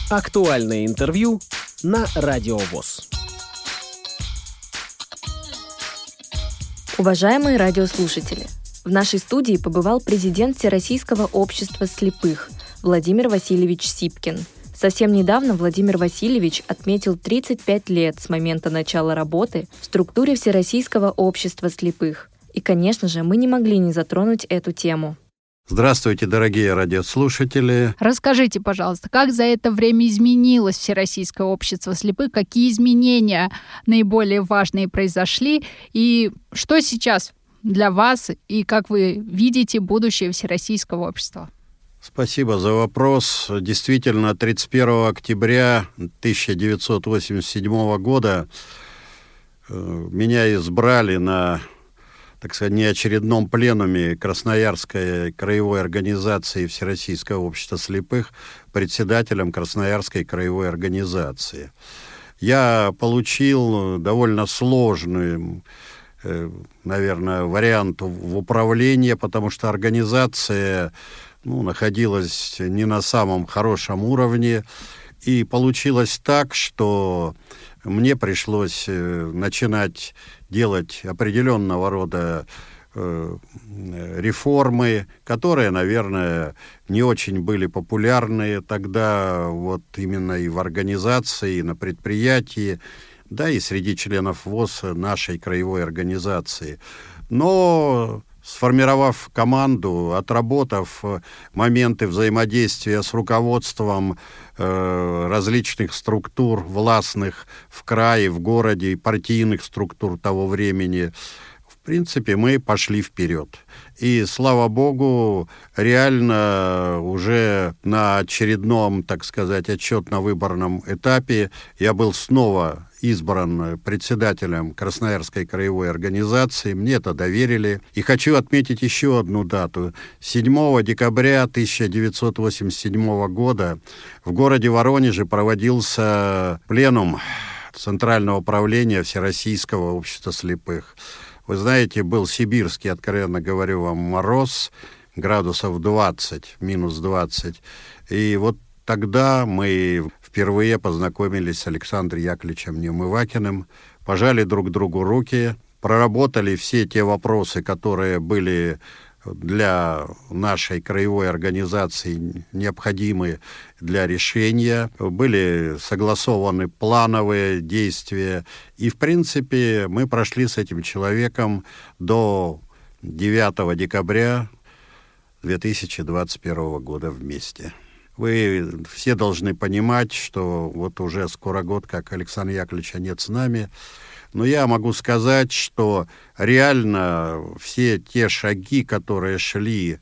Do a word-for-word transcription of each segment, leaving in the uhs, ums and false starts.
Актуальное интервью на Радио ВОС. Уважаемые радиослушатели, в нашей студии побывал президент Всероссийского общества слепых Владимир Васильевич Сипкин. Совсем недавно Владимир Васильевич отметил тридцать пять лет с момента начала работы в структуре Всероссийского общества слепых. И, конечно же, мы не могли не затронуть эту тему. Здравствуйте, дорогие радиослушатели. Расскажите, пожалуйста, как за это время изменилось Всероссийское общество слепых, какие изменения наиболее важные произошли, и что сейчас для вас, и как вы видите будущее Всероссийского общества? Спасибо за вопрос. Действительно, тридцать первого октября тысяча девятьсот восемьдесят седьмого года меня избрали на, так сказать, неочередном пленуме Красноярской краевой организации Всероссийского общества слепых председателем Красноярской краевой организации. Я получил довольно сложный, наверное, вариант в управлении, потому что организация ну, находилась не на самом хорошем уровне. И получилось так, что мне пришлось начинать делать определенного рода э, реформы, которые, наверное, не очень были популярны тогда вот именно и в организации, и на предприятии, да и среди членов ВОС нашей краевой организации. Но сформировав команду, отработав моменты взаимодействия с руководством э, различных структур властных в крае, в городе, и партийных структур того времени, в принципе, мы пошли вперед. И, слава богу, реально уже на очередном, так сказать, отчетно-выборном этапе я был снова избран председателем Красноярской краевой организации. Мне это доверили. И хочу отметить еще одну дату. седьмого декабря тысяча девятьсот восемьдесят седьмого года в городе Воронеже проводился пленум Центрального правления Всероссийского общества слепых. Вы знаете, был сибирский, откровенно говорю вам, мороз, градусов двадцать, минус двадцать. И вот тогда мы впервые познакомились с Александром Яковлевичем Неумывакиным, пожали друг другу руки, проработали все те вопросы, которые были для нашей краевой организации необходимы для решения. Были согласованы плановые действия. И, в принципе, мы прошли с этим человеком до девятого декабря две тысячи двадцать первого года вместе. Вы все должны понимать, что вот уже скоро год, как Александра Яковлевича нет с нами, но я могу сказать, что реально все те шаги, которые шли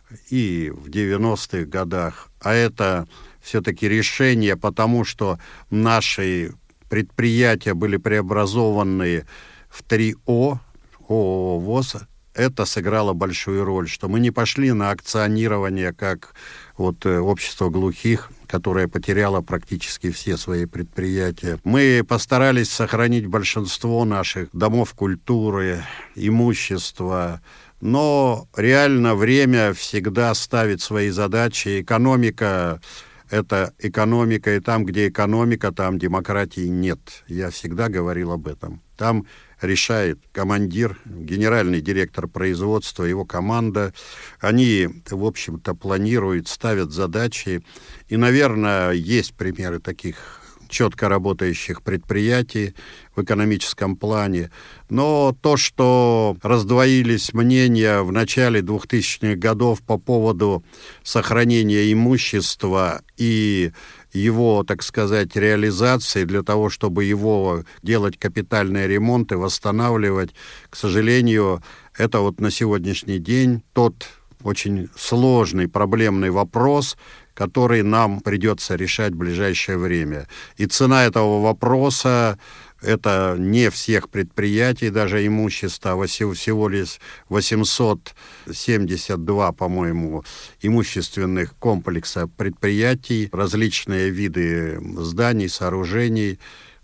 и в девяностых годах, а это все-таки решение, потому что наши предприятия были преобразованы в три О, ООО ВОС, это сыграло большую роль, что мы не пошли на акционирование, как вот общество глухих, которое потеряло практически все свои предприятия. Мы постарались сохранить большинство наших домов культуры, имущества, но реально время всегда ставит свои задачи. Экономика — это экономика, и там, где экономика, там демократии нет. Я всегда говорил об этом. Там решает командир, генеральный директор производства, его команда. Они, в общем-то, планируют, ставят задачи. И, наверное, есть примеры таких четко работающих предприятий в экономическом плане. Но то, что раздвоились мнения в начале двухтысячных годов по поводу сохранения имущества и его, так сказать, реализации для того, чтобы его делать капитальные ремонты, восстанавливать, к сожалению, это вот на сегодняшний день тот очень сложный, проблемный вопрос, который нам придется решать в ближайшее время. И цена этого вопроса — это не всех предприятий, даже имущества, а всего лишь восемьсот семьдесят два, по-моему, имущественных комплексов предприятий, различные виды зданий, сооружений.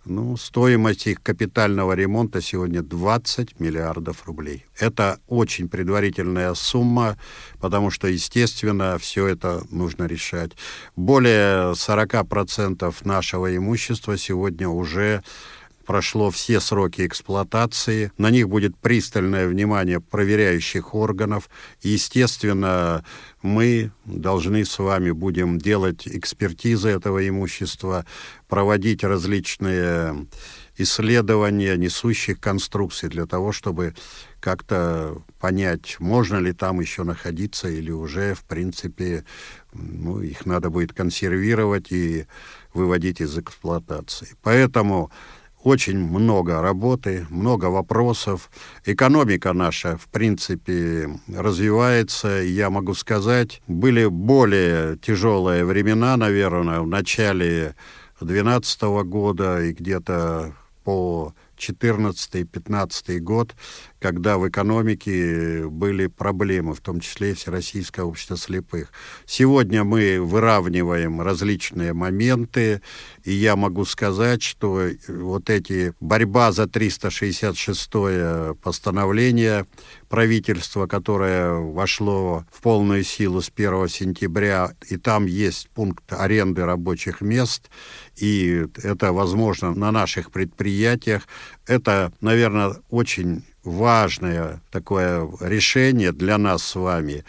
Ну, стоимость их капитального ремонта сегодня двадцать миллиардов рублей. Это очень предварительная сумма, потому что, естественно, все это нужно решать. Более сорок процентов нашего имущества сегодня уже прошло все сроки эксплуатации. На них будет пристальное внимание проверяющих органов. И, естественно, мы должны с вами будем делать экспертизы этого имущества, проводить различные исследования несущих конструкций для того, чтобы как-то понять, можно ли там еще находиться или уже, в принципе, ну, их надо будет консервировать и выводить из эксплуатации. Поэтому очень много работы, много вопросов. Экономика наша, в принципе, развивается. Я могу сказать, были более тяжелые времена, наверное, в начале две тысячи двенадцатого года и где-то по четырнадцатый-пятнадцатый год, когда в экономике были проблемы, в том числе и Всероссийское общество слепых. Сегодня мы выравниваем различные моменты, и я могу сказать, что вот эти борьба за триста шестьдесят шестое постановление правительства, которое вошло в полную силу с первого сентября, и там есть пункт аренды рабочих мест, и это возможно на наших предприятиях. Это, наверное, очень важное такое решение для нас с вами,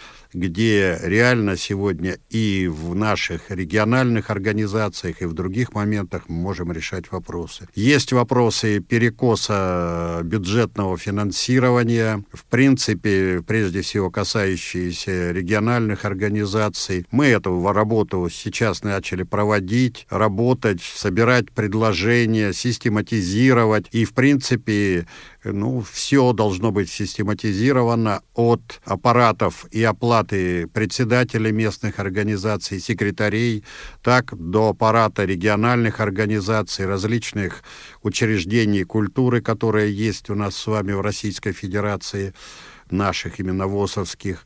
где реально сегодня и в наших региональных организациях, и в других моментах мы можем решать вопросы. Есть вопросы перекоса бюджетного финансирования, в принципе, прежде всего касающиеся региональных организаций. Мы эту работу сейчас начали проводить, работать, собирать предложения, систематизировать, и, в принципе, ну, все должно быть систематизировано от аппаратов и оплаты председателей местных организаций, секретарей, так до аппарата региональных организаций, различных учреждений культуры, которые есть у нас с вами в Российской Федерации, наших именно ВОСовских,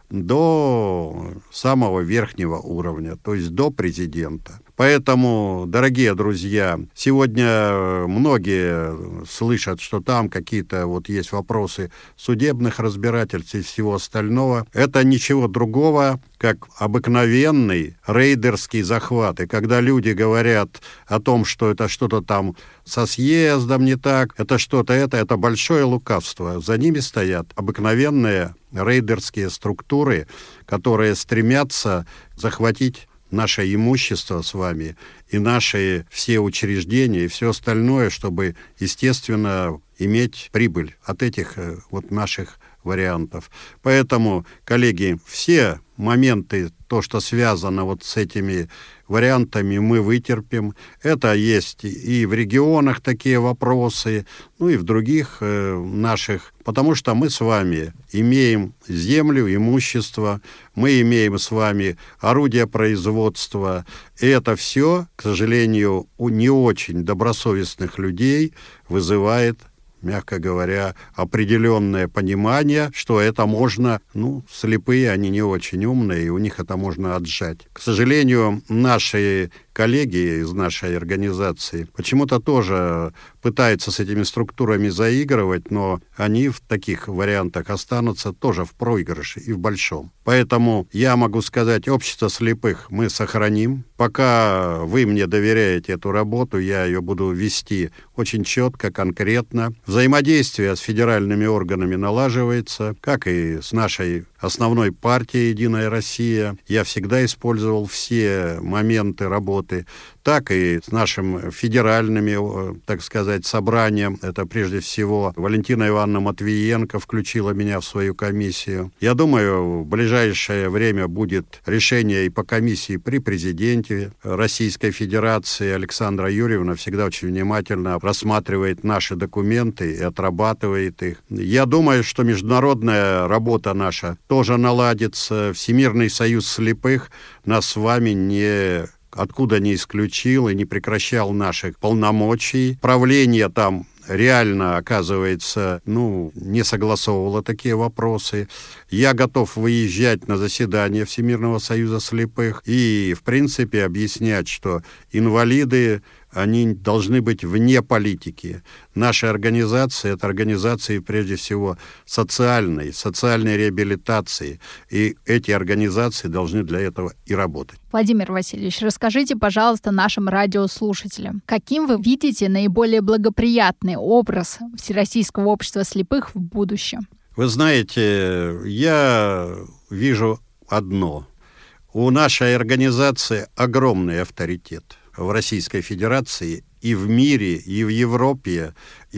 до самого верхнего уровня, то есть до президента. Поэтому, дорогие друзья, сегодня многие слышат, что там какие-то вот есть вопросы судебных разбирательств и всего остального. Это ничего другого, как обыкновенный рейдерский захват. И когда люди говорят о том, что это что-то там со съездом не так, это что-то это, это большое лукавство. За ними стоят обыкновенные рейдерские структуры, которые стремятся захватить наше имущество с вами и наши все учреждения и все остальное, чтобы, естественно, иметь прибыль от этих вот наших вариантов. Поэтому, коллеги, все моменты, то, что связано вот с этими вариантами, мы вытерпим. Это есть и в регионах такие вопросы, ну и в других э, наших, потому что мы с вами имеем землю, имущество, мы имеем с вами орудия производства, и это все, к сожалению, у не очень добросовестных людей вызывает, мягко говоря, определенное понимание, что это можно, ну, слепые, они не очень умные, и у них это можно отжать. К сожалению, наши коллеги из нашей организации почему-то тоже пытаются с этими структурами заигрывать, но они в таких вариантах останутся тоже в проигрыше и в большом. Поэтому я могу сказать, общество слепых мы сохраним. Пока вы мне доверяете эту работу, я ее буду вести очень четко, конкретно. Взаимодействие с федеральными органами налаживается, как и с нашей основной партией «Единая Россия». Я всегда использовал все моменты работы, так и с нашим федеральными, так сказать, собранием. Это прежде всего Валентина Ивановна Матвиенко включила меня в свою комиссию. Я думаю, в ближайшее время будет решение и по комиссии при президенте Российской Федерации. Александра Юрьевна всегда очень внимательно рассматривает наши документы и отрабатывает их. Я думаю, что международная работа наша тоже наладится. Всемирный союз слепых нас с вами не... откуда не исключил и не прекращал наших полномочий. Правление там реально, оказывается, ну, не согласовывало такие вопросы. Я готов выезжать на заседание Всемирного союза слепых и, в принципе, объяснять, что инвалиды, они должны быть вне политики. Наши организации — это организации, прежде всего, социальной, социальной реабилитации. И эти организации должны для этого и работать. Владимир Васильевич, расскажите, пожалуйста, нашим радиослушателям, каким вы видите наиболее благоприятный образ Всероссийского общества слепых в будущем? Вы знаете, я вижу одно. У нашей организации огромный авторитет в Российской Федерации и в мире, и в Европе,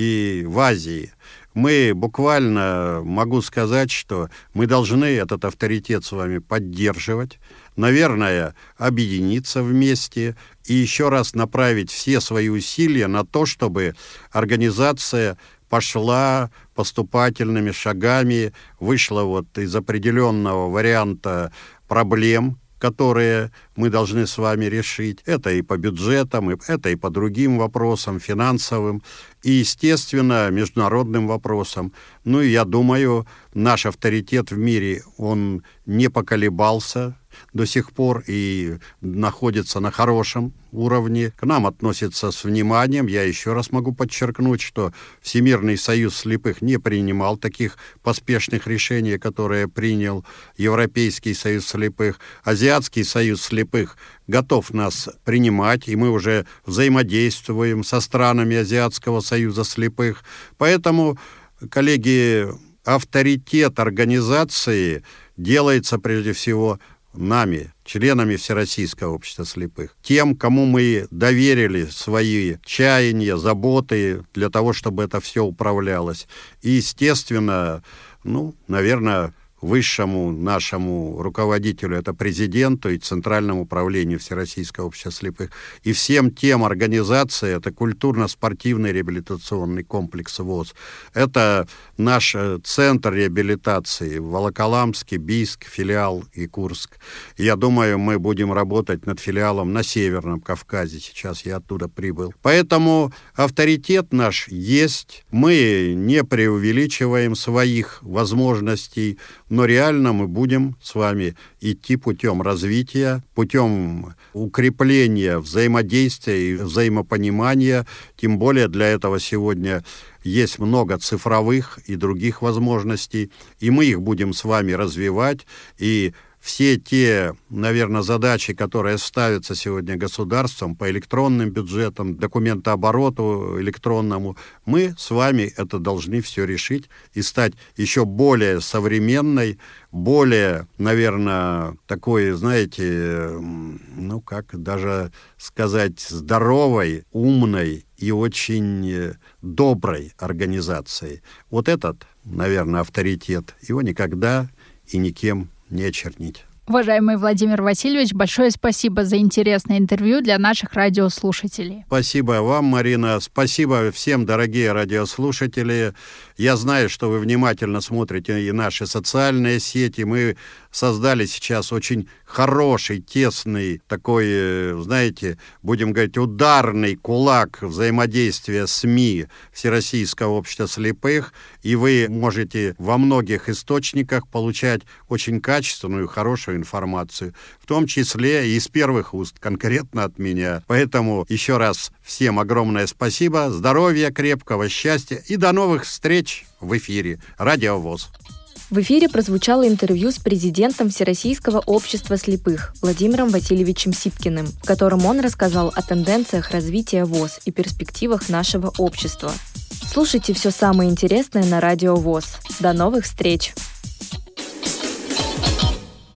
и в Азии. Мы буквально, могу сказать, что мы должны этот авторитет с вами поддерживать, наверное, объединиться вместе и еще раз направить все свои усилия на то, чтобы организация пошла поступательными шагами, вышла вот из определенного варианта проблем, которые мы должны с вами решить. Это и по бюджетам, и это и по другим вопросам, финансовым, и, естественно, международным вопросам. Ну и я думаю, наш авторитет в мире, он не поколебался до сих пор и находится на хорошем уровне. К нам относятся с вниманием. Я еще раз могу подчеркнуть, что Всемирный союз слепых не принимал таких поспешных решений, которые принял Европейский союз слепых. Азиатский союз слепых готов нас принимать, и мы уже взаимодействуем со странами Азиатского союза слепых. Поэтому, коллеги, авторитет организации делается прежде всего нами, членами Всероссийского общества слепых, тем, кому мы доверили свои чаяния, заботы для того, чтобы это все управлялось. И, естественно, ну, наверное, высшему нашему руководителю, это президенту и Центральному управлению Всероссийского общества слепых, и всем тем организациям, это культурно-спортивный реабилитационный комплекс ВОС, это наш центр реабилитации в Волоколамске, Бийск, филиал и Курск. И я думаю, мы будем работать над филиалом на Северном Кавказе, сейчас я оттуда прибыл. Поэтому авторитет наш есть, мы не преувеличиваем своих возможностей, но реально мы будем с вами идти путем развития, путем укрепления взаимодействия и взаимопонимания. Тем более для этого сегодня есть много цифровых и других возможностей, и мы их будем с вами развивать. И все те, наверное, задачи, которые ставятся сегодня государством по электронным бюджетам, документообороту электронному, мы с вами это должны все решить и стать еще более современной, более, наверное, такой, знаете, ну как даже сказать, здоровой, умной и очень доброй организацией. Вот этот, наверное, авторитет, его никогда и никем не очернить. Уважаемый Владимир Васильевич, большое спасибо за интересное интервью для наших радиослушателей. Спасибо вам, Марина. Спасибо всем, дорогие радиослушатели. Я знаю, что вы внимательно смотрите и наши социальные сети. Мы создали сейчас очень хороший, тесный, такой, знаете, будем говорить, ударный кулак взаимодействия СМИ Всероссийского общества слепых. И вы можете во многих источниках получать очень качественную, хорошую информацию, в том числе и из первых уст, конкретно от меня. Поэтому еще раз всем огромное спасибо, здоровья, крепкого счастья и до новых встреч в эфире Радио ВОС. В эфире прозвучало интервью с президентом Всероссийского общества слепых Владимиром Васильевичем Сипкиным, в котором он рассказал о тенденциях развития ВОС и перспективах нашего общества. Слушайте все самое интересное на Радио ВОС. До новых встреч!